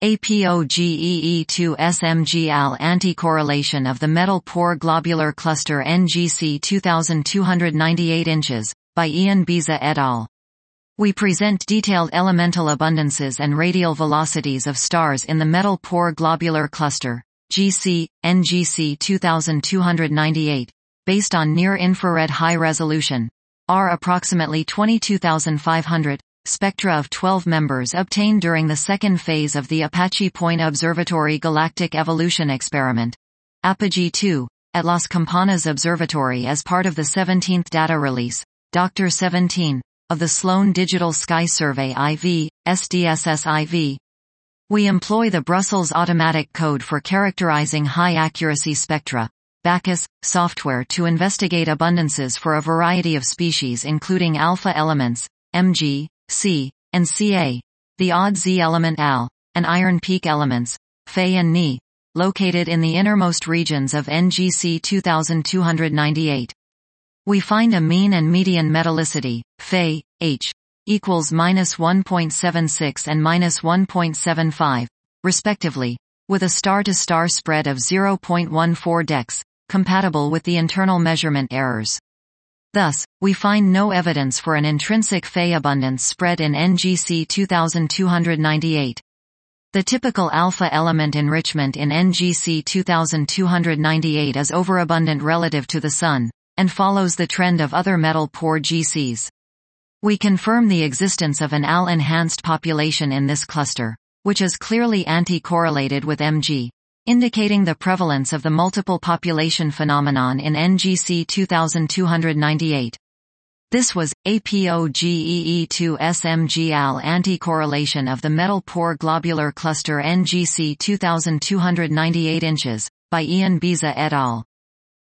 APOGEE2SMG-AL Anti-correlation of the metal pore globular cluster NGC 2298 inches, by Ian Beza et al. We present detailed elemental abundances and radial velocities of stars in the metal pore globular cluster, GC, NGC 2298, based on near-infrared high-resolution, approximately 22,500, spectra of 12 members obtained during the second phase of the Apache Point Observatory Galactic Evolution Experiment, APOGEE-2, at Las Campanas Observatory as part of the 17th data release, Dr. 17, of the Sloan Digital Sky Survey IV, SDSS-IV. We employ the Brussels Automatic Code for characterizing high-accuracy spectra, BACCUS, software to investigate abundances for a variety of species including alpha elements, Mg, C, and Ca, the odd Z element Al, and iron peak elements, Fe and Ni, located in the innermost regions of NGC 2298. We find a mean and median metallicity, Fe, H, equals -1.76 and -1.75, respectively, with a star-to-star spread of 0.14 dex, compatible with the internal measurement errors. Thus, we find no evidence for an intrinsic Fe abundance spread in NGC 2298. The typical alpha element enrichment in NGC 2298 is overabundant relative to the Sun, and follows the trend of other metal pore GCs. We confirm the existence of an Al-enhanced population in this cluster, which is clearly anti-correlated with Mg, indicating the prevalence of the multiple population phenomenon in NGC 2298. This was APOGEE2SMG-AL Anti-correlation of the metal pore globular cluster NGC 2298 inches, by Ian Beza et al.